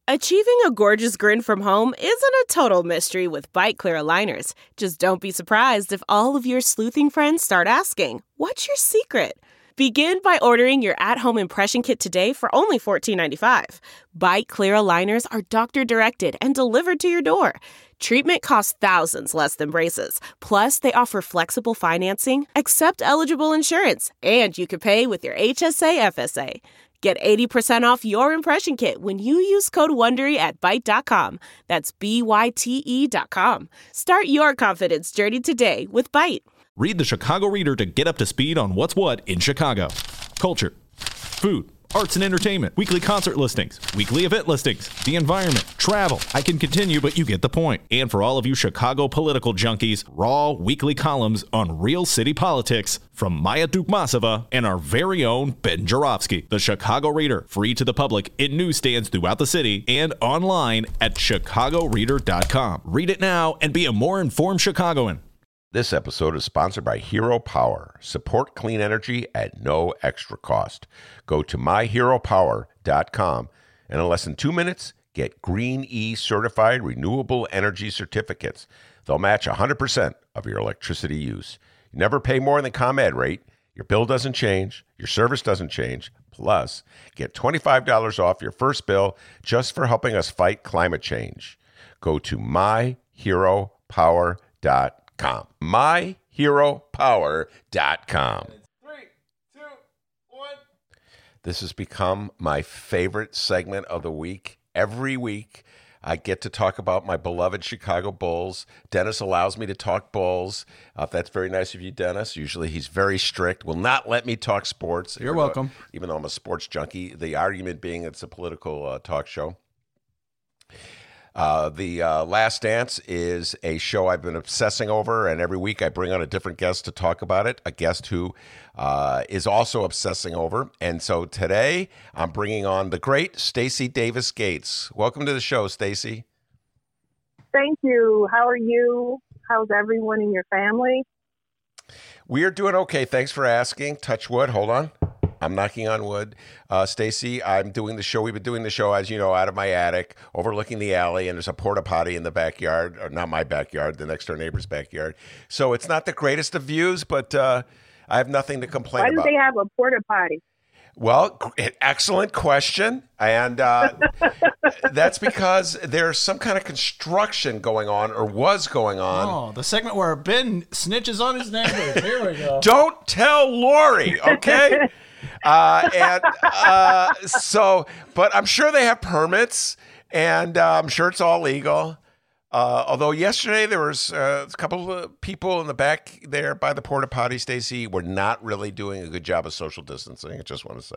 Achieving a gorgeous grin from home isn't a total mystery with Byte Clear aligners. Just don't be surprised if all of your sleuthing friends start asking, "What's your secret?" Begin by ordering your at-home impression kit today for only $14.95. Byte Clear aligners are doctor-directed and delivered to your door. Treatment costs thousands less than braces. Plus, they offer flexible financing, accept eligible insurance, and you can pay with your HSA FSA. Get 80% off your impression kit when you use code WONDERY at Byte.com. That's BYTE.com. Start your confidence journey today with Byte. Read the Chicago Reader to get up to speed on what's what in Chicago. Culture, food, arts and entertainment, weekly concert listings, weekly event listings, the environment, travel. I can continue, but you get the point. And for all of you Chicago political junkies, raw weekly columns on real city politics from Maya Dukmasova and our very own Ben Joravsky. The Chicago Reader, free to the public in newsstands throughout the city and online at chicagoreader.com. Read it now and be a more informed Chicagoan. This episode is sponsored by Hero Power. Support clean energy at no extra cost. Go to myheropower.com and in less than 2 minutes, get Green E certified renewable energy certificates. They'll match 100% of your electricity use. You never pay more than ComEd rate. Your bill doesn't change. Your service doesn't change. Plus, get $25 off your first bill just for helping us fight climate change. Go to myheropower.com. myheropower.com. 3, 2, 1. This has become my favorite segment of the week. Every week, I get to talk about my beloved Chicago Bulls. Dennis allows me to talk Bulls. That's very nice of you, Dennis. Usually he's very strict, will not let me talk sports. You're welcome. Even though I'm a sports junkie. The argument being it's a political talk show. The Last Dance is a show I've been obsessing over, and every week I bring on a different guest to talk about it, a guest who is also obsessing over. And so today I'm bringing on the great Stacey Davis Gates. Welcome to the show, Stacey. Thank you. How are you? How's everyone in your family? We are doing okay. Thanks for asking. Touch wood. Hold on. I'm knocking on wood. Stacey, I'm doing the show. We've been doing the show, as you know, out of my attic, overlooking the alley, and there's a porta potty in the backyard, or not my backyard, the next door neighbor's backyard. So it's not the greatest of views, but I have nothing to complain about. Why do they have a porta potty? Well, excellent question. And that's because there's some kind of construction going on, or was going on. Oh, the segment where Ben snitches on his neighbors. Here we go. Don't tell Lori, okay? But I'm sure they have permits, and I'm sure it's all legal. Although yesterday there was a couple of people in the back there by the porta potty, Stacey, were not really doing a good job of social distancing. I just want to say.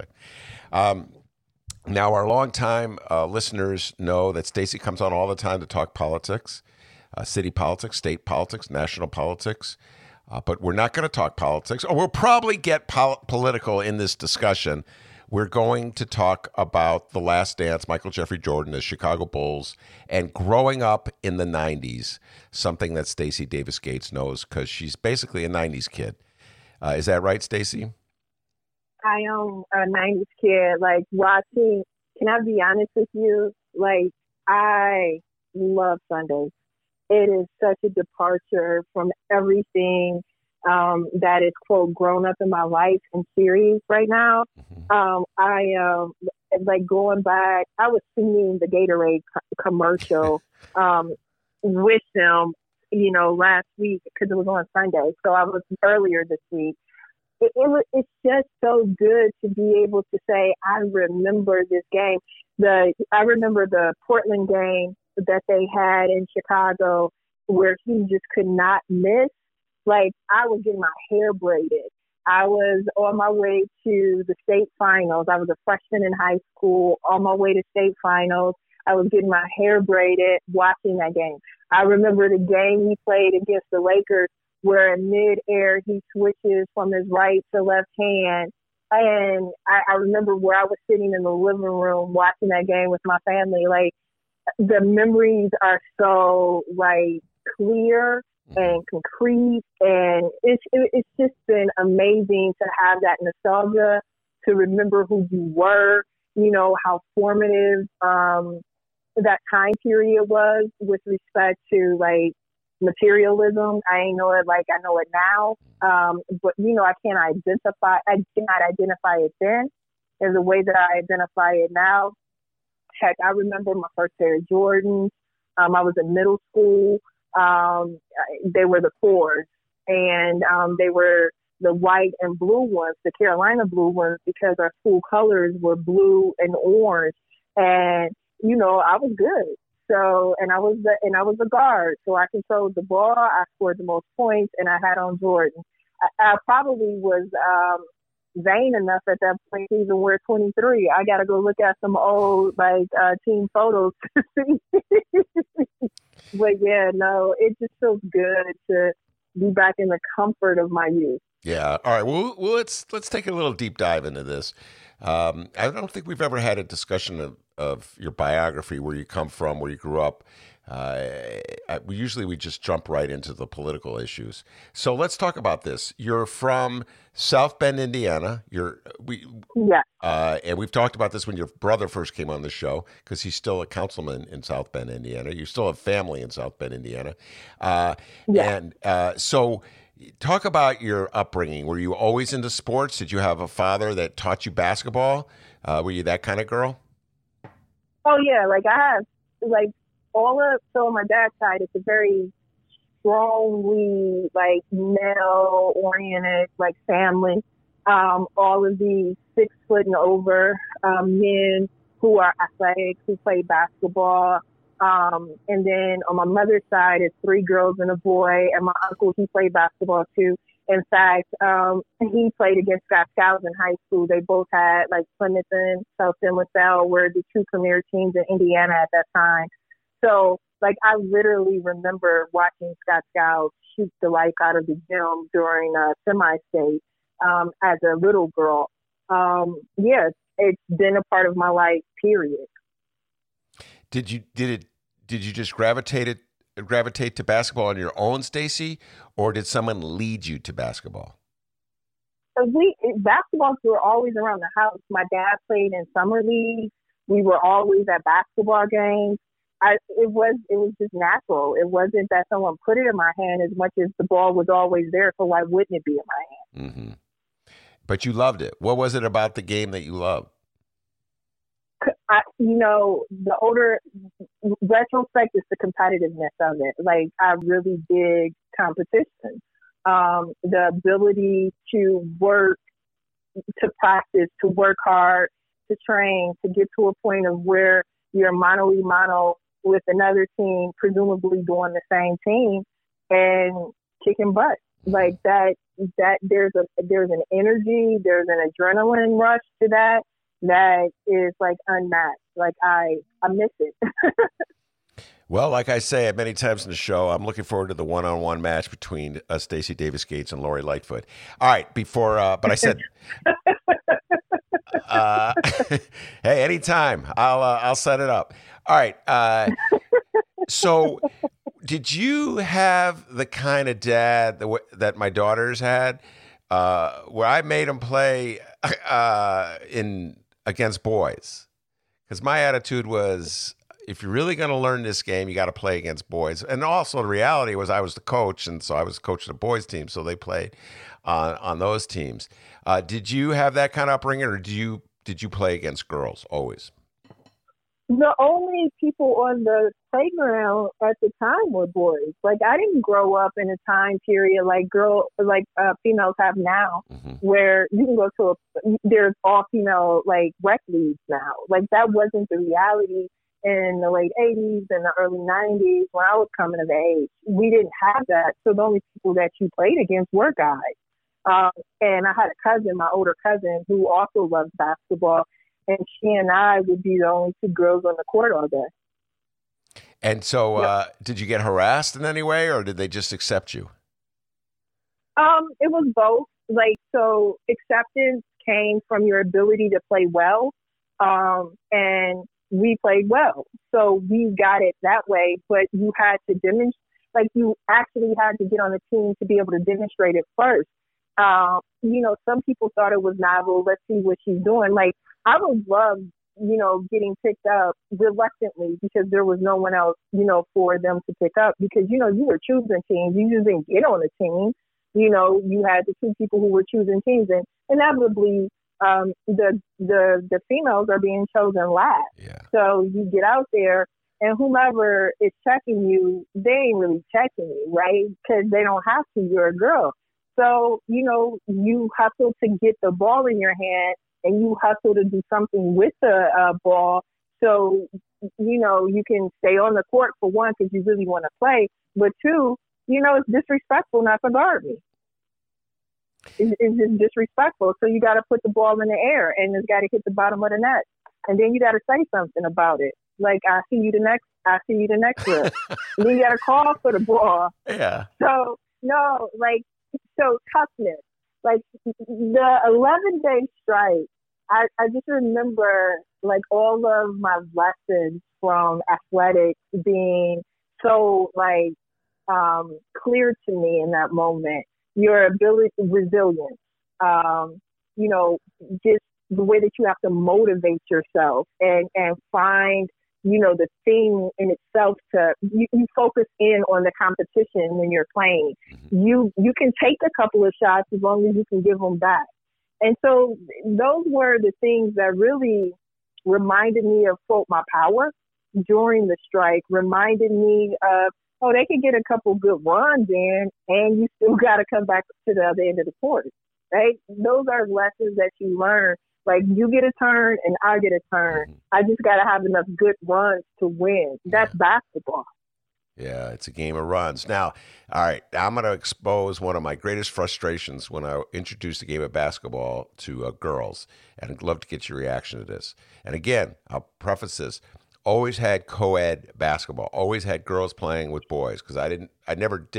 Now, our longtime listeners know that Stacey comes on all the time to talk politics, city politics, state politics, national politics. But we're not going to talk politics, or we'll probably get political in this discussion. We're going to talk about The Last Dance, Michael Jeffrey Jordan, the Chicago Bulls, and growing up in the 90s, something that Stacey Davis Gates knows because she's basically a 90s kid. Is that right, Stacey? I am a 90s kid. Like, watching, can I be honest with you? Like, I love Sundays. It is such a departure from everything that is, quote, grown up in my life and series right now. I like going back, I was singing the Gatorade commercial with them, you know, last week because it was on Sunday. So I was earlier this week. It's just so good to be able to say, I remember this game. I remember the Portland game that they had in Chicago where he just could not miss. Like, I was getting my hair braided. I was on my way to the state finals. I was a freshman in high school, on my way to state finals. I was getting my hair braided watching that game. I remember the game he played against the Lakers where in midair he switches from his right to left hand. And I remember where I was sitting in the living room watching that game with my family. Like, the memories are so, like, clear and concrete, and it's just been amazing to have that nostalgia, to remember who you were, you know, how formative that time period was with respect to like materialism. I ain't know it like I know it now. But I cannot identify it then in the way that I identify it now. Heck, I remember my first pair of Jordans. I was in middle school. They were the fours, and they were the white and blue ones, the Carolina blue ones, because our school colors were blue and orange. And I was good. So, and I was a guard, so I controlled the ball. I scored the most points, and I had on Jordan. I probably was vain enough at that point to even wear 23. I got to go look at some old team photos to see. But yeah, no, it just feels good to be back in the comfort of my youth. Yeah. All right. Well, let's take a little deep dive into this. I don't think we've ever had a discussion of your biography, where you come from, where you grew up. We just jump right into the political issues. So let's talk about this. You're from South Bend, Indiana. And we've talked about this when your brother first came on the show, because he's still a councilman in South Bend, Indiana. You still have family in South Bend, Indiana. So talk about your upbringing. Were you always into sports? Did you have a father that taught you basketball? Were you that kind of girl? Oh yeah, I have so on my dad's side, it's a very strongly male oriented family. All of these 6 foot and over men who are athletic, who play basketball. And then on my mother's side, it's 3 girls and a boy, and my uncle, he played basketball too. In fact, he played against Scott Scouts in high school. They both had Plymouth and South Bend LaSalle were the 2 premier teams in Indiana at that time. So I literally remember watching Scott Scouts shoot the life out of the gym during semi-state as a little girl. Yes, it's been a part of my life, period. Did you just gravitate to basketball on your own, Stacey, or did someone lead you to basketball? Basketballs were always around the house. My dad played in summer league. We were always at basketball games. It was just natural. It wasn't that someone put it in my hand as much as the ball was always there. So why wouldn't it be in my hand? Mm-hmm. But you loved it. What was it about the game that you loved? The older retrospect is the competitiveness of it. I really dig competition. The ability to work, to practice, to work hard, to train, to get to a point of where you're mano-a-mano with another team, presumably doing the same thing, and kicking butt. That there's an energy, there's an adrenaline rush to that is unmatched. I miss it. Well, like I say many times in the show, I'm looking forward to the one-on-one match between Stacey Davis Gates and Lori Lightfoot. All right, but I said, hey, anytime, I'll set it up. All right. So, did you have the kind of dad that my daughters had, where I made them play against boys? Because my attitude was, if you're really going to learn this game, you got to play against boys. And also the reality was I was the coach, and so I was coaching the boys team, so they played on those teams. Did you have that kind of upbringing, or did you play against girls always? The only people on the playground at the time were boys. I didn't grow up in a time period females have now, mm-hmm. where you can go to there's all female rec leagues now. That wasn't the reality in the late 80s and the early 90s when I was coming of age. We didn't have that. So the only people that you played against were guys. And I had a cousin, my older cousin, who also loves basketball. And she and I would be the only 2 girls on the court all day. And so did you get harassed in any way, or did they just accept you? It was both. So acceptance came from your ability to play well. And we played well. So we got it that way. But you had to demonstrate, you actually had to get on the team to be able to demonstrate it first. Some people thought it was novel. Let's see what she's doing. I would love getting picked up reluctantly because there was no one else, for them to pick up because, you were choosing teams. You just didn't get on a team. You had the two people who were choosing teams, and inevitably the females are being chosen last. Yeah. So you get out there, and whomever is checking you, they ain't really checking you, right? Because they don't have to. You're a girl. So, you hustle to get the ball in your hand, and you hustle to do something with the ball. So, you can stay on the court for one because you really want to play. But two, it's disrespectful not to guard me. It's just disrespectful. So you got to put the ball in the air, and it's got to hit the bottom of the net. And then you got to say something about it. Like, I see you the next trip. And then you got to call for the ball. Yeah. So, no, so toughness. Like, the 11-day strike, I just remember, all of my lessons from athletics being so, clear to me in that moment. Your ability, resilience, just the way that you have to motivate yourself and find, the thing in itself you focus in on the competition when you're playing. You can take a couple of shots as long as you can give them back. And so those were the things that really reminded me of, quote, my power during the strike, reminded me of, they could get a couple good runs in, and you still got to come back to the other end of the court, right? Those are lessons that you learn. Like, you get a turn and I get a turn. I just got to have enough good runs to win. That's basketball. Yeah, it's a game of runs. Now, all right, I'm going to expose one of my greatest frustrations when I introduced the game of basketball to girls, and I'd love to get your reaction to this. And again, I'll preface this. Always had co-ed basketball, always had girls playing with boys because I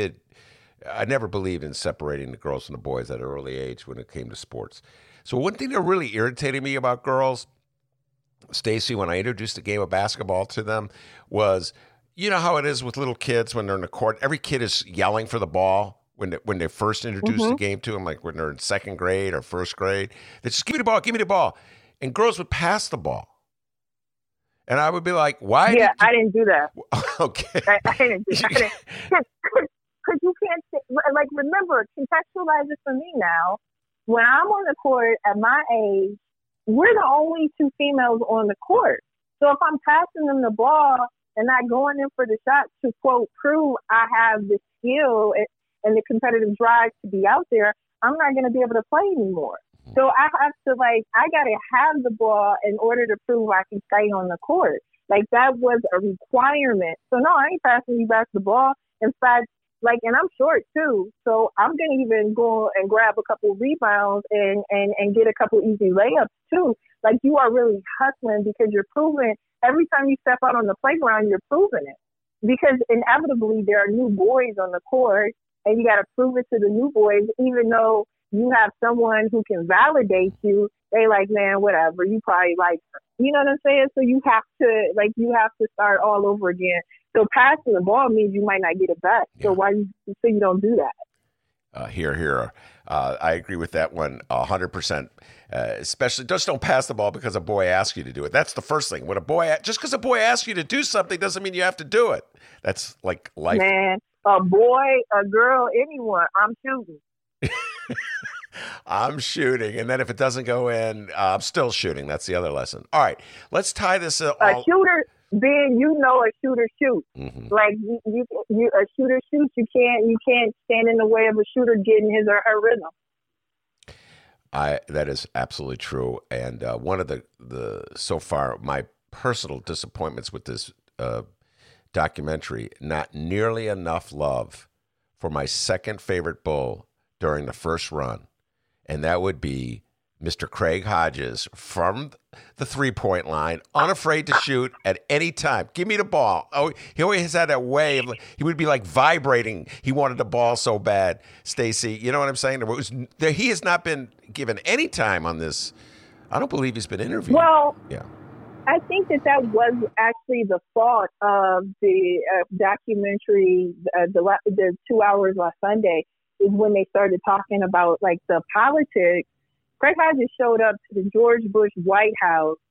never believed in separating the girls from the boys at an early age when it came to sports. So one thing that really irritated me about girls, Stacey, when I introduced the game of basketball to them was, you know how it is with little kids when they're in the court, every kid is yelling for the ball when they first introduced the game to them, like when they're in second grade or first grade. They just, give me the ball. And girls would pass the ball. And I would be like, why? Yeah, I didn't do that. Okay. I didn't do that. Because you can't, remember, contextualize it for me now. When I'm on the court at my age, we're the only two females on the court. So if I'm passing them the ball and not going in for the shot to, quote, prove I have the skill and the competitive drive to be out there, I'm not going to be able to play anymore. So I have to, I got to have the ball in order to prove I can stay on the court. That was a requirement. So, no, I ain't passing you back the ball. In fact, and I'm short, too. So I'm going to even go and grab a couple rebounds and get a couple easy layups, too. You are really hustling because you're proving every time you step out on the playground, you're proving it. Because inevitably there are new boys on the court, and you got to prove it to the new boys, even though you have someone who can validate you. They man, whatever. You probably like her. You know what I'm saying? So you have to start all over again. So passing the ball means you might not get it back. Yeah. So you don't do that. Here. I agree with that one 100%. Especially, just don't pass the ball because a boy asks you to do it. That's the first thing. When just because a boy asks you to do something doesn't mean you have to do it. That's like life. Man, a boy, a girl, anyone, I'm shooting. I'm shooting, and then if it doesn't go in, I'm still shooting. That's the other lesson. All right, let's tie this up. A shooter, Ben, a shooter shoots. Mm-hmm. You a shooter shoots. You can't stand in the way of a shooter getting his or her rhythm. That is absolutely true. And one of the so far my personal disappointments with this documentary, not nearly enough love for my second favorite Bull during the first run, and that would be Mr. Craig Hodges from the three-point line, unafraid to shoot at any time. Give me the ball. Oh, he always had that way of, he would be vibrating. He wanted the ball so bad, Stacey. You know what I'm saying? He has not been given any time on this. I don't believe he's been interviewed. Well, yeah. I think that was actually the fault of the documentary, the 2 hours last Sunday, is when they started talking about the politics. Craig Hodges showed up to the George Bush White House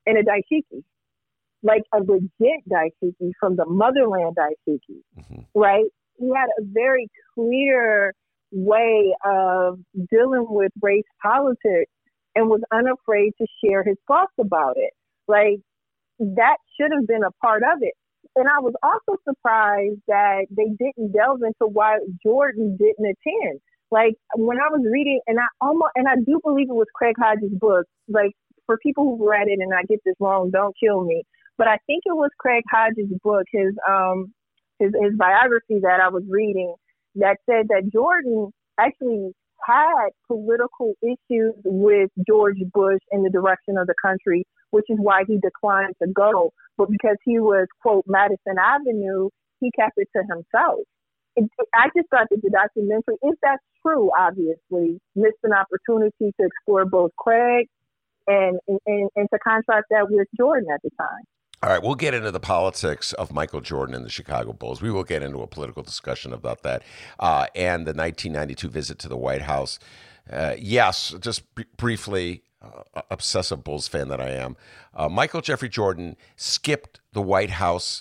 and a daishiki, like a legit daishiki from the motherland daishiki, right? He had a very clear way of dealing with race politics and was unafraid to share his thoughts about it. Like, that should have been a part of it. And I was also surprised that they didn't delve into why Jordan didn't attend. Like, when I was reading, and I do believe it was Craig Hodges' book. Like, for people who've read it and I get this wrong, don't kill me. But I think it was Craig Hodges' book, his biography that I was reading, that said that Jordan actually had political issues with George Bush in the direction of the country, which is why he declined to go. But because he was, quote, Madison Avenue, he kept it to himself. I just thought that the documentary, if that's true, obviously, missed an opportunity to explore both Craig and to contrast that with Jordan at the time. All right, we'll get into the politics of Michael Jordan and the Chicago Bulls. We will get into a political discussion about that and the 1992 visit to the White House. Yes, just briefly, obsessive Bulls fan that I am, Michael Jeffrey Jordan skipped the White House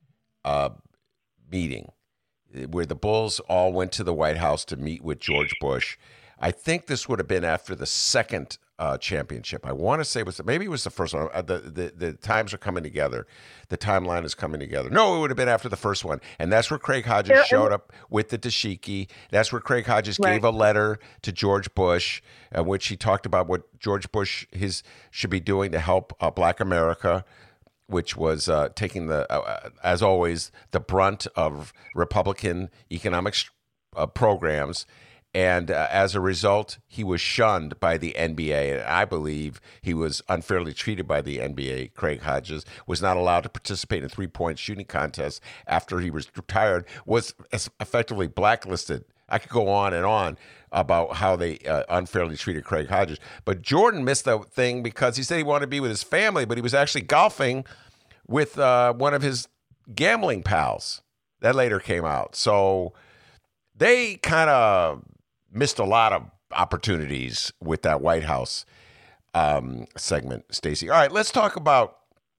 meeting where the Bulls all went to the White House to meet with George Bush. I think this would have been after the second championship. I want to say maybe it was the first one. The times are coming together. The timeline is coming together. No, it would have been after the first one. And that's where Craig Hodges showed up with the dashiki. That's where Craig Hodges gave a letter to George Bush in which he talked about what George Bush should be doing to help Black America, which was taking as always, the brunt of Republican economic programs. And as a result, he was shunned by the NBA. And I believe he was unfairly treated by the NBA. Craig Hodges was not allowed to participate in three-point shooting contests after he was retired, was effectively blacklisted. I could go on and on about how they unfairly treated Craig Hodges. But Jordan missed the thing because he said he wanted to be with his family, but he was actually golfing with one of his gambling pals. That later came out. So they kind of missed a lot of opportunities with that White House segment, Stacey. All right, let's talk about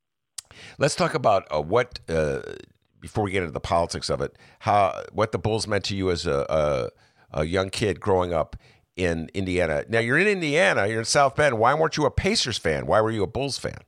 what before we get into the politics of it, what the Bulls meant to you as a young kid growing up in Indiana. Now you're in Indiana, you're in South Bend. Why weren't you a Pacers fan? Why were you a Bulls fan?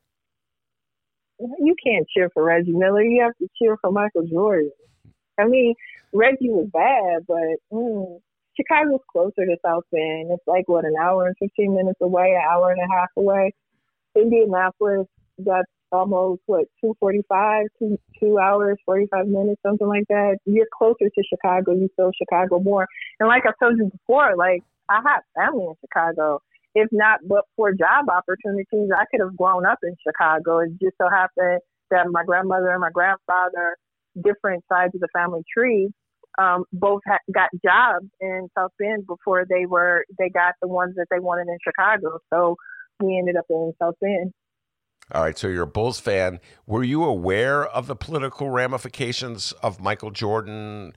You can't cheer for Reggie Miller. You have to cheer for Michael Jordan. I mean, Reggie was bad, but Chicago's closer to South Bend. It's like, an hour and 15 minutes away, an hour and a half away. Indianapolis, that's almost, 2:45, 2 hours, 45 minutes, something like that. You're closer to Chicago. You feel Chicago more. And like I told you before, I have family in Chicago. If not but for job opportunities, I could have grown up in Chicago. It just so happened that my grandmother and my grandfather, different sides of the family tree, both got jobs in South Bend before they got the ones that they wanted in Chicago. So we ended up in South Bend. All right, so you're a Bulls fan. Were you aware of the political ramifications of Michael Jordan?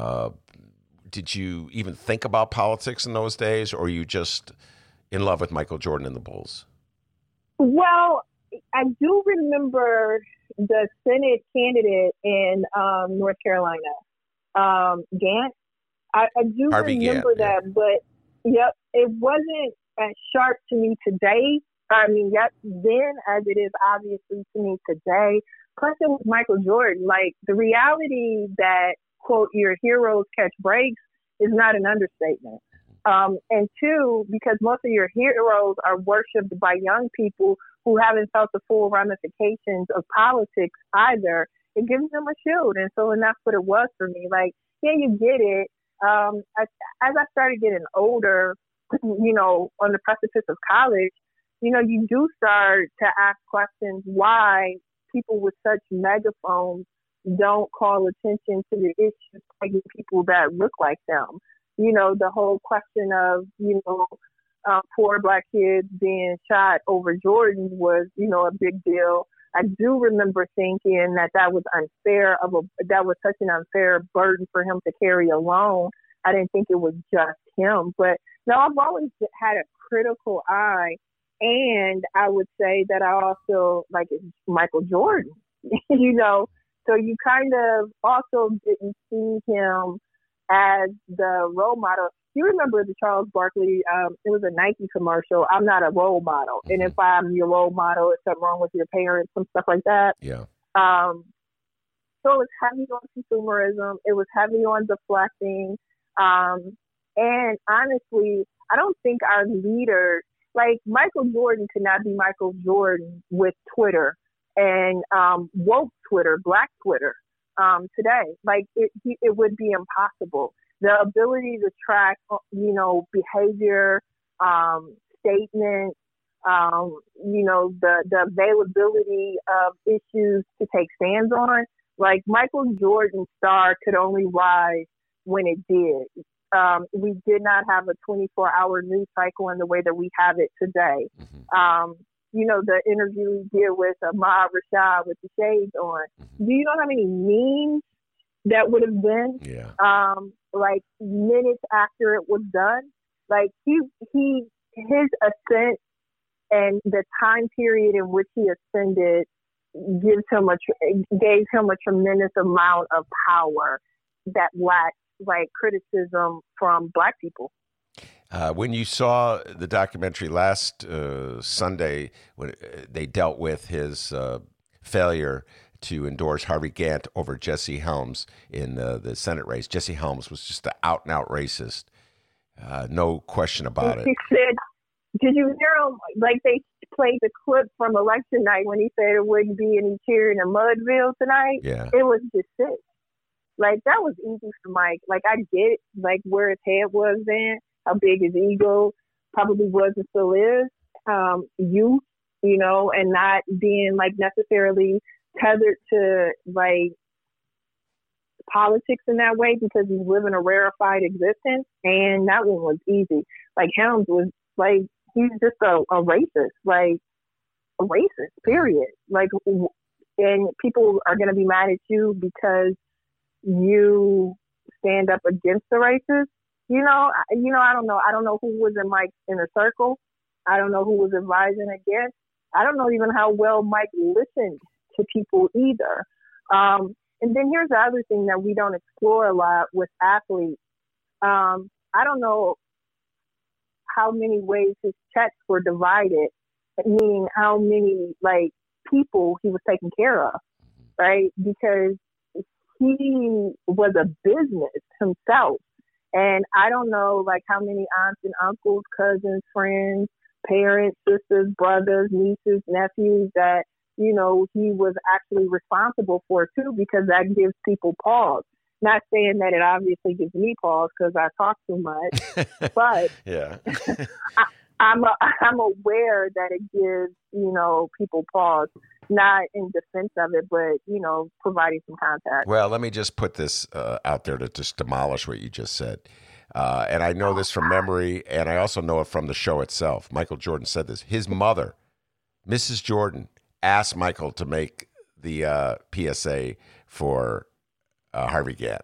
Did you even think about politics in those days, or are you just in love with Michael Jordan and the Bulls? Well, I do remember the Senate candidate in North Carolina, Gant. I do Harvey remember Gantt, that, but it wasn't as sharp to me today. I mean, then as it is obviously to me today. Plus, it was Michael Jordan. Like, the reality that, quote, your heroes catch breaks is not an understatement. And two, because most of your heroes are worshipped by young people who haven't felt the full ramifications of politics either, it gives them a shield. And that's what it was for me. Like, yeah, you get it. As I started getting older, on the precipice of college, you do start to ask questions why people with such megaphones don't call attention to the issues like people that look like them. The whole question of, poor Black kids being shot over Jordan was, a big deal. I do remember thinking that was unfair that was such an unfair burden for him to carry alone. I didn't think it was just him, but no, I've always had a critical eye And I would say that I also like Michael Jordan, you know. So you kind of also didn't see him as the role model. You remember the Charles Barkley, it was a Nike commercial, I'm not a role model. And if I'm your role model, is something wrong with your parents, some stuff like that. Yeah. So it was heavy on consumerism. It was heavy on deflecting. And honestly, I don't think our leaders, like Michael Jordan could not be Michael Jordan with Twitter and woke Twitter, Black Twitter today. Like it would be impossible. The ability to track, you know, behavior, statements, you know, the availability of issues to take stands on. Like Michael Jordan's star could only rise when it did. We did not have a 24-hour news cycle in the way that we have it today. You know, the interview he did with Ahmad Rashad with the shades on. Do you know how many memes that would have been? Yeah. Like minutes after it was done. Like his ascent and the time period in which he ascended gave him a tremendous amount of power that lacked like criticism from Black people. When you saw the documentary last Sunday, when they dealt with his failure to endorse Harvey Gantt over Jesse Helms in the Senate race, Jesse Helms was just an out-and-out racist. No question about it. He said, did you hear him? Like they played the clip from election night when he said it wouldn't be any cheering in Mudville tonight. Yeah. It was just sick. Like that was easy for Mike. Like I get it, like where his head was then, how big his ego probably was and still is. You know, and not being like necessarily tethered to like politics in that way because he's living a rarefied existence. And that one was easy. Like Helms was like, he's just a racist, like a racist, period. Like, and people are going to be mad at you because you stand up against the racists. I don't know. I don't know who was in Mike's inner circle. I don't know who was advising against. I don't know even how well Mike listened to people either. And then here's the other thing that we don't explore a lot with athletes. I don't know how many ways his checks were divided, meaning how many like people he was taking care of, right? Because he was a business himself. And I don't know like how many aunts and uncles, cousins, friends, parents, sisters, brothers, nieces, nephews that, you know, he was actually responsible for too, because that gives people pause. Not saying that it obviously gives me pause because I talk too much, but yeah. I'm aware that it gives, you know, people pause, not in defense of it, but, you know, providing some context. Well, let me just put this out there to just demolish what you just said. And I know this from memory, and I also know it from the show itself. Michael Jordan said this. His mother, Mrs. Jordan, asked Michael to make the PSA for Harvey Gantt.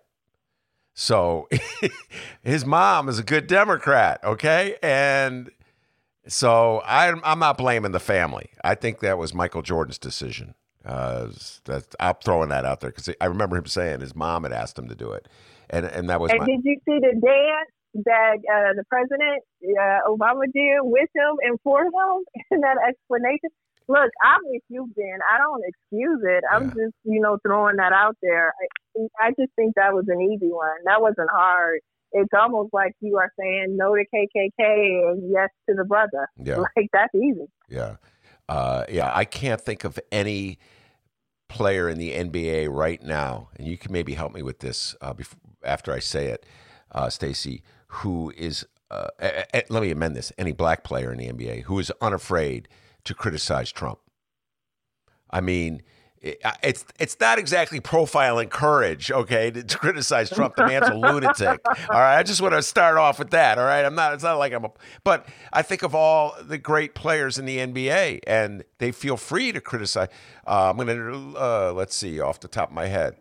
So his mom is a good Democrat, okay? And so I'm not blaming the family. I think that was Michael Jordan's decision. I'm throwing that out there because I remember him saying his mom had asked him to do it. And that was And did you see the dance that the president, Obama, did with him and for him in that explanation? Look, I'm with you, Ben. I don't excuse it. I'm just, you know, throwing that out there. I just think that was an easy one. That wasn't hard. It's almost like you are saying no to KKK and yes to the brother. Yeah. Like, that's easy. Yeah. I can't think of any player in the NBA right now, and you can maybe help me with this after I say it, Stacey, who is, let me amend this, any black player in the NBA who is unafraid to criticize Trump. I mean, it's not exactly profiling courage, okay, to criticize Trump. The man's a lunatic. All right, I just want to start off with that. All right, it's not like but I think of all the great players in the NBA, and they feel free to criticize. I'm going to let's see off the top of my head.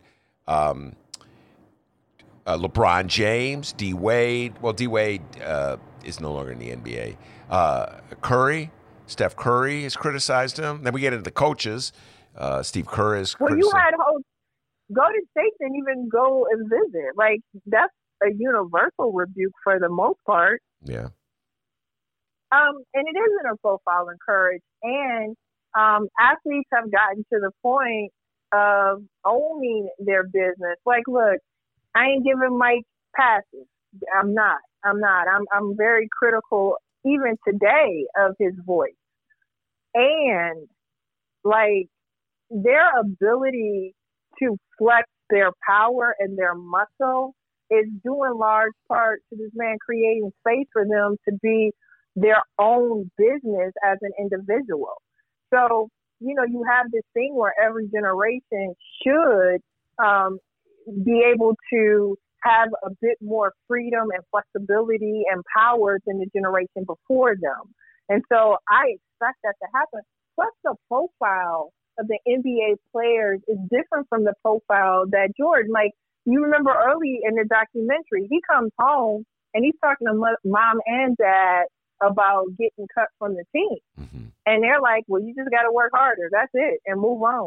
LeBron James, D Wade. Well, D Wade is no longer in the NBA. Curry. Steph Curry has criticized him. Then we get into the coaches. Steve Kerr is Well, criticized. you had Golden State didn't even go and visit. Like, that's a universal rebuke for the most part. Yeah. And it isn't a profile in courage. And athletes have gotten to the point of owning their business. Like, look, I ain't giving Mike passes. I'm not. I'm very critical even today of his voice. And like their ability to flex their power and their muscle is due in large part to this man creating space for them to be their own business as an individual. So, you have this thing where every generation should be able to have a bit more freedom and flexibility and power than the generation before them. And so I expect that to happen. Plus the profile of the NBA players is different from the profile that Jordan, like you remember early in the documentary, he comes home and he's talking to mom and dad about getting cut from the team. Mm-hmm. And they're like, well, you just got to work harder. That's it. And move on.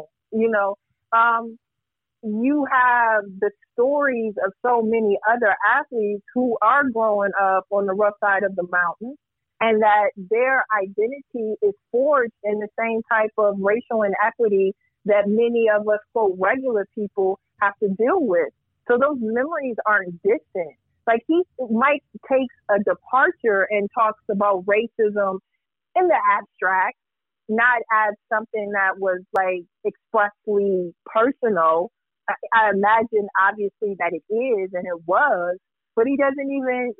You have the stories of so many other athletes who are growing up on the rough side of the mountain, and that their identity is forged in the same type of racial inequity that many of us, quote, regular people have to deal with. So those memories aren't distant. Like Mike takes a departure and talks about racism in the abstract, not as something that was like expressly personal. I imagine obviously that it is and it was, but he doesn't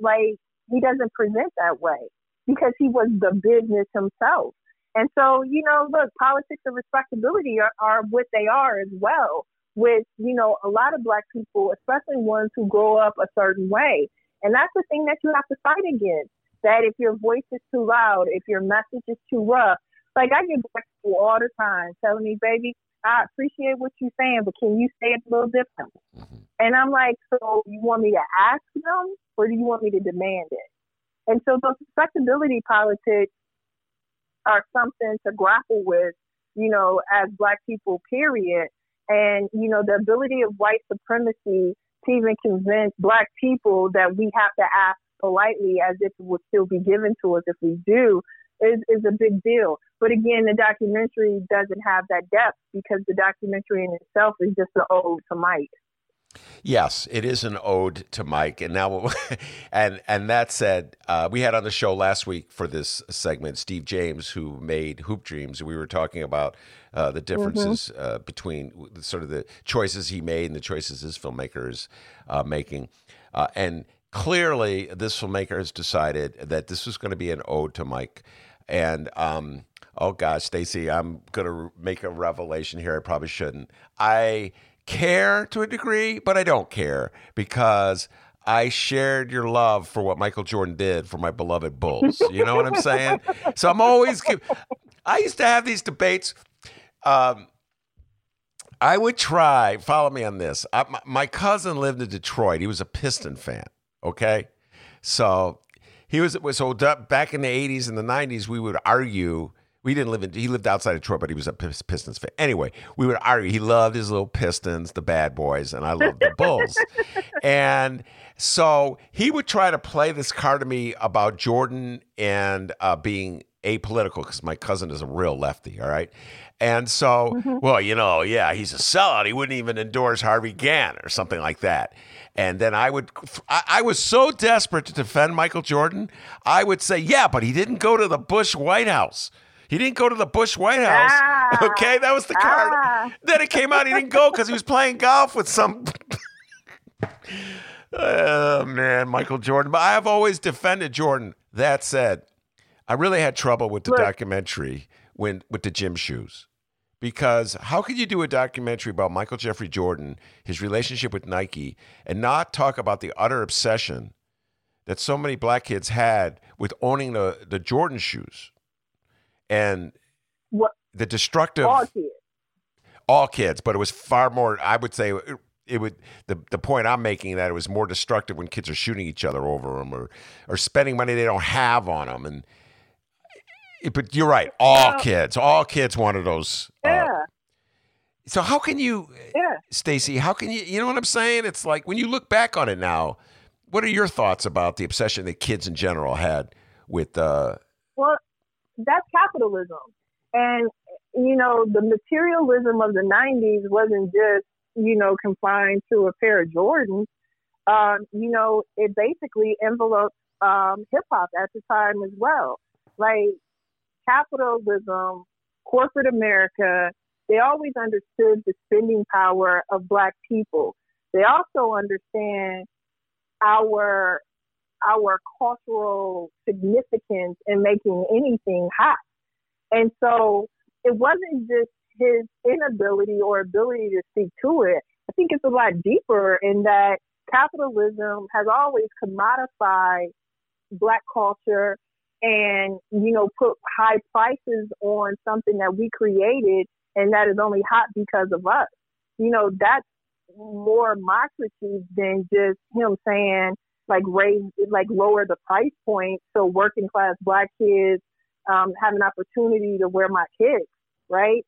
present that way because he was the business himself. And so, look, politics of respectability are what they are as well with, a lot of Black people, especially ones who grow up a certain way. And that's the thing that you have to fight against, that if your voice is too loud, if your message is too rough, like I get Black people all the time telling me, baby, I appreciate what you're saying, but can you say it a little differently? Mm-hmm. And I'm like, so you want me to ask them or do you want me to demand it? And so those respectability politics are something to grapple with, as Black people, period. And, the ability of white supremacy to even convince Black people that we have to ask politely as if it would still be given to us if we do is a big deal. But again, the documentary doesn't have that depth because the documentary in itself is just an ode to Mike. Yes, it is an ode to Mike. And now, and that said, we had on the show last week for this segment, Steve James, who made Hoop Dreams. We were talking about the differences between sort of the choices he made and the choices his filmmaker is making. And clearly, this filmmaker has decided that this was going to be an ode to Mike. And, oh gosh, Stacey, I'm going to make a revelation here. I probably shouldn't. I care to a degree, but I don't care because I shared your love for what Michael Jordan did for my beloved Bulls. You know what I'm saying? So I'm always, I used to have these debates. I would try, follow me on this. My cousin lived in Detroit. He was a Piston fan. Okay. So he was back in the 80s and the 90s, we would argue. He lived outside Detroit, but he was a Pistons fan. Anyway, we would argue. He loved his little Pistons, the bad boys, and I loved the Bulls. And so he would try to play this card to me about Jordan and being apolitical because my cousin is a real lefty, all right? And so, well, he's a sellout. He wouldn't even endorse Harvey Gantt or something like that. And then I was so desperate to defend Michael Jordan, I would say, yeah, but he didn't go to the Bush White House. He didn't go to the Bush White House. Okay, that was the card. Then it came out he didn't go because he was playing golf with some... Oh, man, Michael Jordan. But I have always defended Jordan. That said, I really had trouble with the documentary with the gym shoes. Because how could you do a documentary about Michael Jeffrey Jordan, his relationship with Nike, and not talk about the utter obsession that so many Black kids had with owning the Jordan shoes? And the destructive... All kids, but it was far more, I would say, the point I'm making that it was more destructive when kids are shooting each other over them or spending money they don't have on them. And But you're right. All kids wanted those. Yeah. So how can you, Yeah. Stacey, how can you know what I'm saying? It's like when you look back on it now, what are your thoughts about the obsession that kids in general had with Well, that's capitalism. And, the materialism of the 90s wasn't just, confined to a pair of Jordans. It basically enveloped hip hop at the time as well. Like capitalism, corporate America, they always understood the spending power of Black people. They also understand our cultural significance in making anything hot. And so it wasn't just his inability or ability to speak to it. I think it's a lot deeper in that capitalism has always commodified Black culture and, put high prices on something that we created and that is only hot because of us. That's more my critique than just him saying lower the price point so working class Black kids have an opportunity to wear my kicks, right?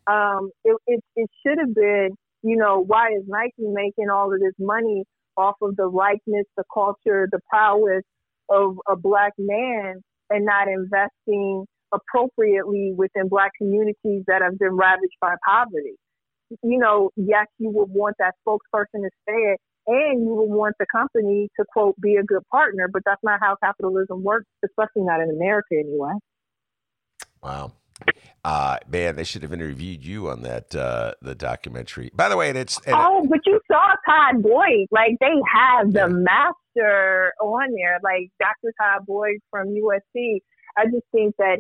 It should have been, why is Nike making all of this money off of the likeness, the culture, the prowess of a Black man and not investing appropriately within Black communities that have been ravaged by poverty? Yes, you would want that spokesperson to say it, and you would want the company to, quote, be a good partner, but that's not how capitalism works, especially not in America anyway. Wow. Man, they should have interviewed you on that the documentary. By the way, but you saw Todd Boyd. Like, they have the master on there, like Dr. Todd Boyd from USC. I just think that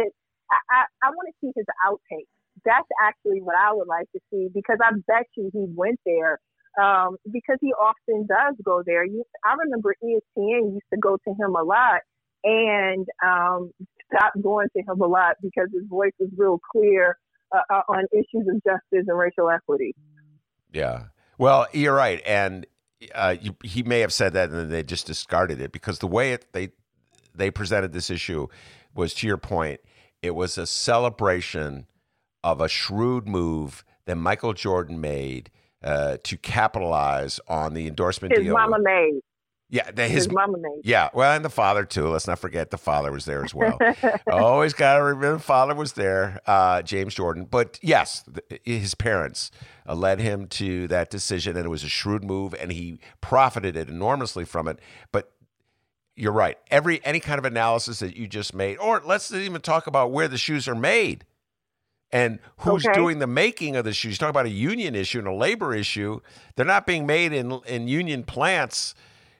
I want to see his outtakes. That's actually what I would like to see, because I bet you he went there because he often does go there. I remember ESPN used to go to him a lot and stopped going to him a lot because his voice was real clear on issues of justice and racial equity. Yeah. Well, you're right. And he may have said that and then they just discarded it, because the way they presented this issue was, to your point, it was a celebration of a shrewd move that Michael Jordan made to capitalize on the endorsement deal. His mama made. Yeah, his mama made. Yeah, well, and the father too. Let's not forget the father was there as well. Always got to remember the father was there, James Jordan. But yes, his parents led him to that decision, and it was a shrewd move, and he profited enormously from it. But you're right. Any kind of analysis that you just made, or let's even talk about where the shoes are made and who's doing the making of the shoes. Talk about a union issue and a labor issue. They're not being made in union plants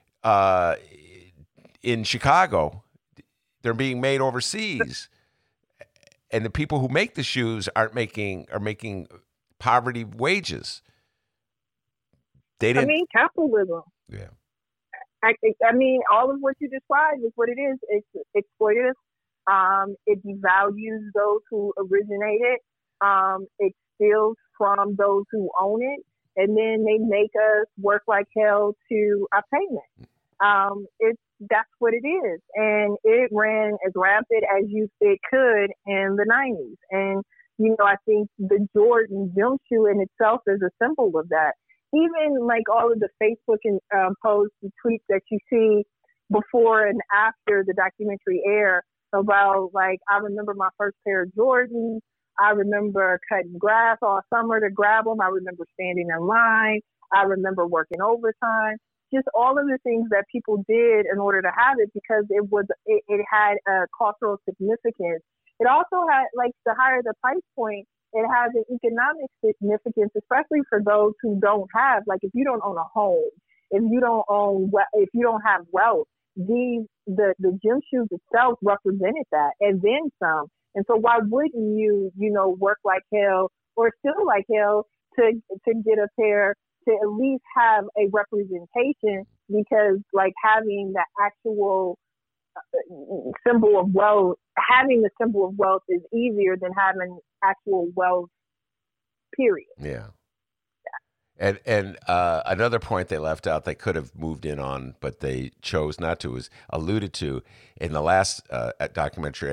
in Chicago. They're being made overseas, and the people who make the shoes are making poverty wages. Capitalism. Yeah. All of what you described is what it is. It's exploitative. It devalues those who originate it. It steals from those who own it, and then they make us work like hell to obtain it. That's what it is, and it ran as rapid as it could in the 90s. And I think the Jordan gym shoe in itself is a symbol of that. Even like all of the Facebook and posts and tweets that you see before and after the documentary air about, like, I remember my first pair of Jordans. I remember cutting grass all summer to grab them. I remember standing in line. I remember working overtime. Just all of the things that people did in order to have it, because it had a cultural significance. It also had, like, the higher the price point, it has an economic significance, especially for those who don't have, like, if you don't own a home, if you don't have wealth, the gym shoes itself represented that, and then some. And so why wouldn't you, work like hell or steal like hell to get a pair, to at least have a representation? Because, like, having the actual symbol of wealth, having the symbol of wealth is easier than having actual wealth, period. Yeah. And another point they left out, they could have moved in on, but they chose not to, was alluded to in the last documentary,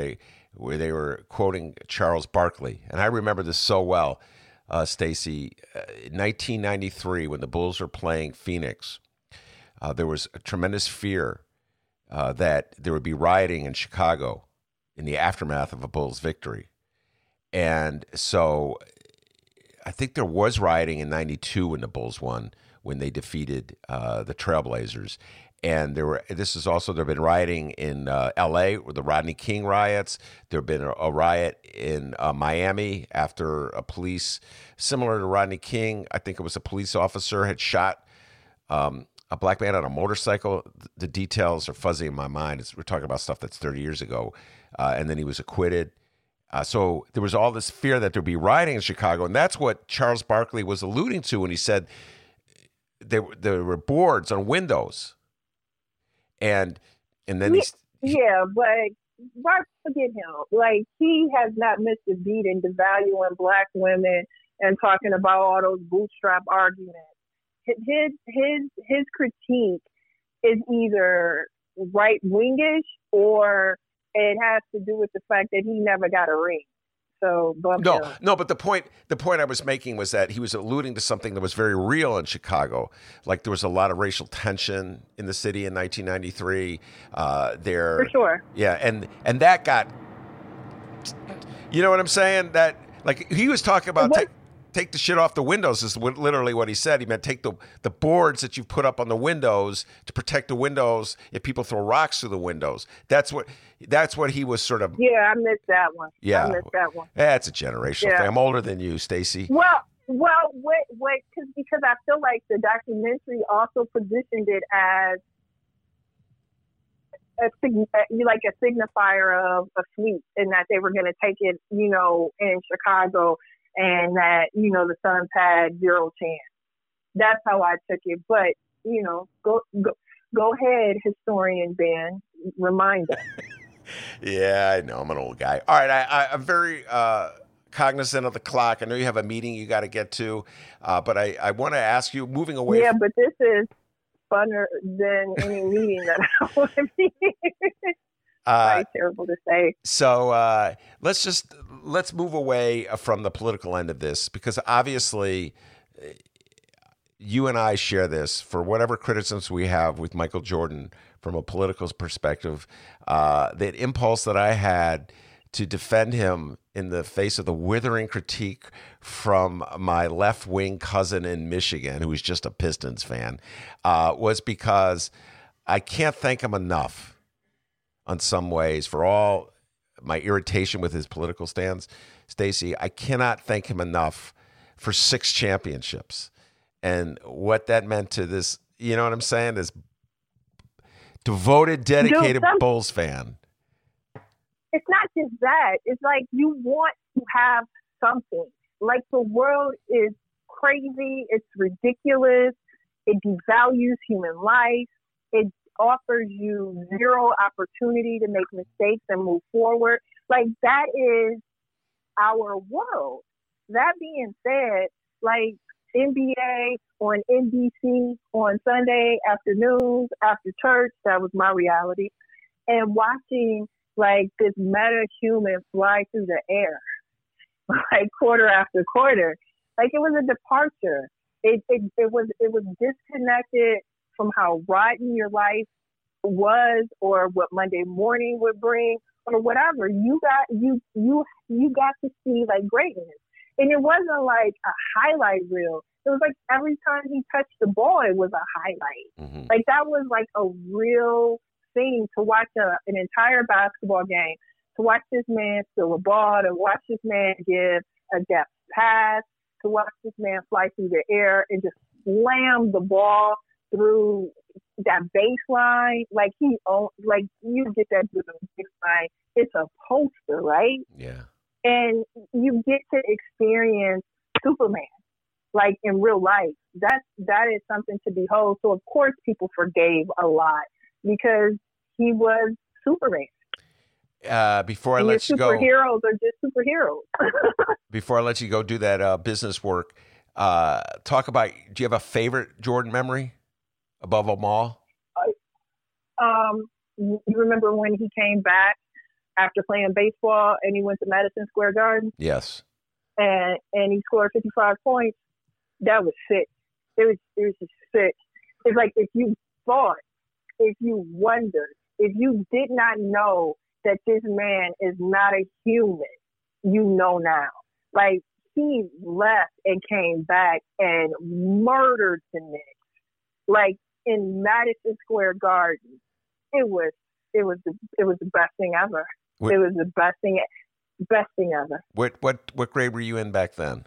where they were quoting Charles Barkley. And I remember this so well, Stacey. In 1993, when the Bulls were playing Phoenix, there was a tremendous fear that there would be rioting in Chicago in the aftermath of a Bulls victory. And so I think there was rioting in 92 when the Bulls won, when they defeated the Trailblazers. And there have been rioting in L.A. with the Rodney King riots. There have been a riot in Miami after a police, similar to Rodney King, I think it was a police officer, had shot a black man on a motorcycle. The details are fuzzy in my mind. We're talking about stuff that's 30 years ago. And then he was acquitted. So there was all this fear that there'd be rioting in Chicago. And that's what Charles Barkley was alluding to when he said there were boards on windows. And then but why forget him? Like, he has not missed a beat in devaluing black women and talking about all those bootstrap arguments. His critique is either right-wingish or it has to do with the fact that he never got a ring. So no, but the point I was making was that he was alluding to something that was very real in Chicago. Like, there was a lot of racial tension in the city in 1993. For sure. Yeah, and that got, you know what I'm saying? That, like, he was talking about take the shit off the windows is literally what he said. He meant take the boards that you've put up on the windows to protect the windows if people throw rocks through the windows. That's what he was sort of. Yeah, I missed that one. Yeah, I missed that one. That's a generational thing. I'm older than you, Stacey. Well, because I feel like the documentary also positioned it as a signifier of a sweep, and that they were going to take it, in Chicago. And that, the Suns had zero chance. That's how I took it. But, go ahead, historian Ben, remind us. Yeah, I know. I'm an old guy. All right, I'm very cognizant of the clock. I know you have a meeting you got to get to, but I want to ask you, moving away. Yeah, but this is funner than any meeting that I want to be. Terrible to say. So let's move away from the political end of this, because obviously you and I share this. For whatever criticisms we have with Michael Jordan from a political perspective, that impulse that I had to defend him in the face of the withering critique from my left-wing cousin in Michigan, who was just a Pistons fan, was because I can't thank him enough on some ways for all my irritation with his political stands. Stacey, I cannot thank him enough for 6 championships and what that meant to this, you know what I'm saying, this devoted, dedicated Bulls fan. It's not just that. It's like you want to have something. Like, the world is crazy. It's ridiculous. It devalues human life. It offers you zero opportunity to make mistakes and move forward. Like, that is our world. That being said, like, NBA on NBC on Sunday afternoons after church, that was my reality. And watching, like, this meta-human fly through the air, like, quarter after quarter, like, it was a departure. It was disconnected from how rotten your life was, or what Monday morning would bring, or whatever. You got to see, like, greatness. And it wasn't like a highlight reel. It was like every time he touched the ball, it was a highlight. Mm-hmm. Like, that was like a real thing to watch an entire basketball game, to watch this man steal a ball, to watch this man give a depth pass, to watch this man fly through the air and just slam the ball through that baseline. Like, you get that through the baseline. It's a poster, right? Yeah. And you get to experience Superman, like, in real life. That is something to behold. So, of course, people forgave a lot because he was Superman. Before I let you go, superheroes are just superheroes. Before I let you go do that business work, talk about, do you have a favorite Jordan memory above them all? You remember when he came back after playing baseball, and he went to Madison Square Garden. Yes. And he scored 55 points. That was sick. It was just sick. It's like if you thought, if you wondered, if you did not know that this man is not a human, you know now. Like, he left and came back and murdered the Knicks. Like, in Madison Square Garden. It was the best thing ever. It was the best thing ever. What grade were you in back then?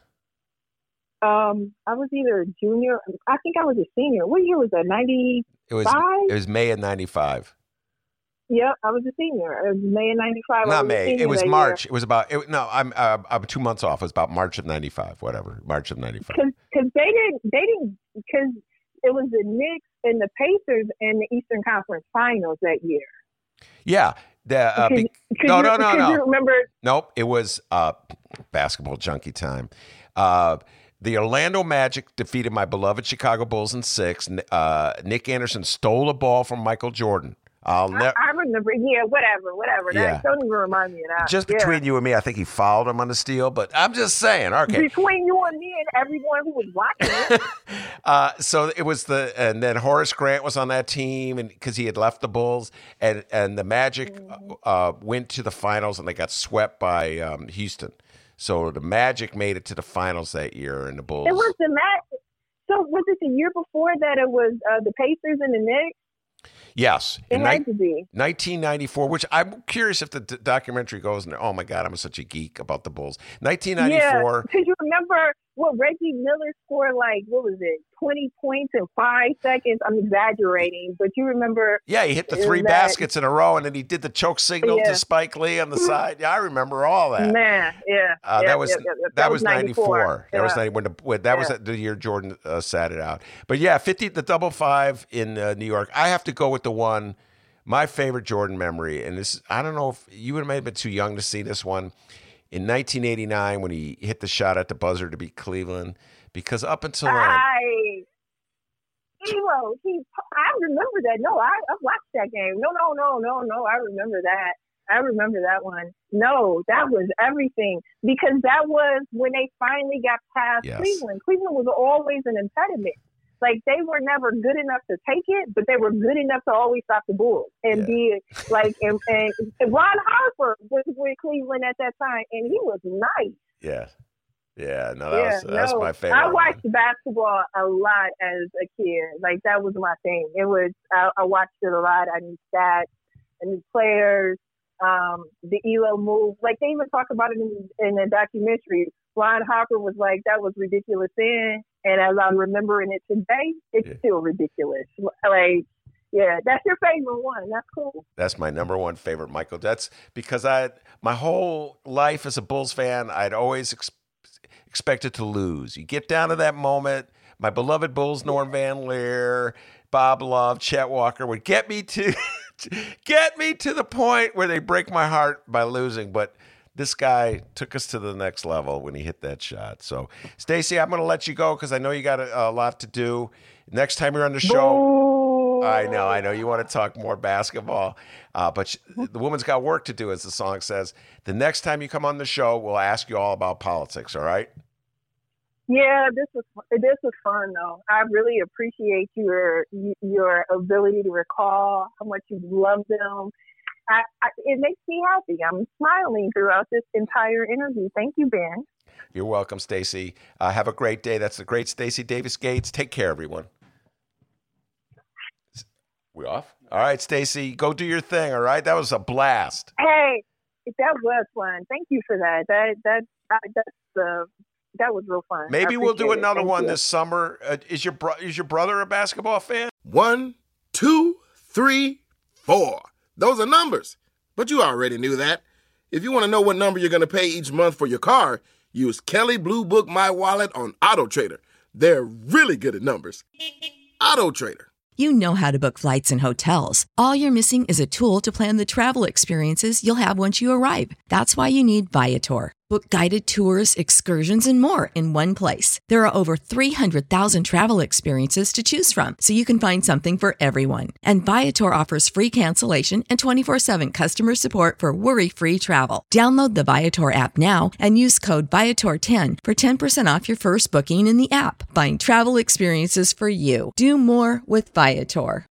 I was either a junior. I think I was a senior. What year was that? 95? It was May of 95. Yep, I was a senior. It was May of 95. Not May. It was March. Year. It was about. I'm 2 months off. It was about March of 95. Whatever. March of 95. Because they didn't because it was the Knicks and the Pacers in the Eastern Conference Finals that year. Yeah. No. You remember? Nope. It was basketball junkie time. The Orlando Magic defeated my beloved Chicago Bulls in 6. Nick Anderson stole a ball from Michael Jordan. I remember. Yeah, whatever. Yeah. Don't even remind me of that. Just between you and me, I think he fouled him on the steal, but I'm just saying. Okay. Between you and me and everyone who was watching it. So it was and then Horace Grant was on that team, and because he had left the Bulls, and the Magic went to the finals, and they got swept by Houston. So the Magic made it to the finals that year, and the Bulls. It was the Magic. So was it the year before that? It was the Pacers and the Knicks. Yes. It had to be. 1994, which I'm curious if the documentary goes, oh my God, I'm such a geek about the Bulls. 1994. Yeah, because you remember what Reggie Miller scored, like, what was it, 20 points in 5 seconds? I'm exaggerating, but you remember. Yeah, he hit the 3 baskets in a row, and then he did the choke signal to Spike Lee on the side. Yeah, I remember all that. Man, yeah. That was 94. Yeah. That was 90, that was the year Jordan sat it out. But yeah, the double 5 in New York. I have to go with the one, my favorite Jordan memory, and this, I don't know if you may have been too young to see this one. In 1989, when he hit the shot at the buzzer to beat Cleveland, because up until then, I remember that. No, I watched that game. No. I remember that one. No, that was everything, because that was when they finally got past Cleveland. Cleveland was always an impediment. Like, they were never good enough to take it, but they were good enough to always stop the Bulls and be like. And Ron Harper was with Cleveland at that time, and he was nice. Yeah. No, that's my favorite. I watched basketball a lot as a kid. Like, that was my thing. It was I watched it a lot. I knew stats, I knew players, the ELO move. Like, they even talk about it in the documentary. Ron Harper was like, that was ridiculous then. And as I'm remembering it today, it's still ridiculous. Like, yeah, that's your favorite one. That's cool. That's my number one favorite, Michael. That's because my whole life as a Bulls fan, I'd always expected to lose. You get down to that moment, my beloved Bulls, Norm Van Leer, Bob Love, Chet Walker would get me to the point where they break my heart by losing. But this guy took us to the next level when he hit that shot. So, Stacey, I'm going to let you go because I know you got a lot to do. Next time you're on the show, I know you want to talk more basketball, but the woman's got work to do, as the song says. The next time you come on the show, we'll ask you all about politics. All right? Yeah, this was fun though. I really appreciate your ability to recall how much you love them. It makes me happy. I'm smiling throughout this entire interview. Thank you, Ben. You're welcome, Stacey. Have a great day. That's the great Stacey Davis Gates. Take care, everyone. We off? All right, Stacey, go do your thing. All right, that was a blast. Hey, that was fun. Thank you for that. That was real fun. Maybe we'll do another one this summer. Is your brother a basketball fan? 1, 2, 3, 4. Those are numbers, but you already knew that. If you want to know what number you're going to pay each month for your car, use Kelley Blue Book My Wallet on AutoTrader. They're really good at numbers. AutoTrader. You know how to book flights and hotels. All you're missing is a tool to plan the travel experiences you'll have once you arrive. That's why you need Viator. Book guided tours, excursions, and more in one place. There are over 300,000 travel experiences to choose from, so you can find something for everyone. And Viator offers free cancellation and 24/7 customer support for worry-free travel. Download the Viator app now and use code Viator10 for 10% off your first booking in the app. Find travel experiences for you. Do more with Viator.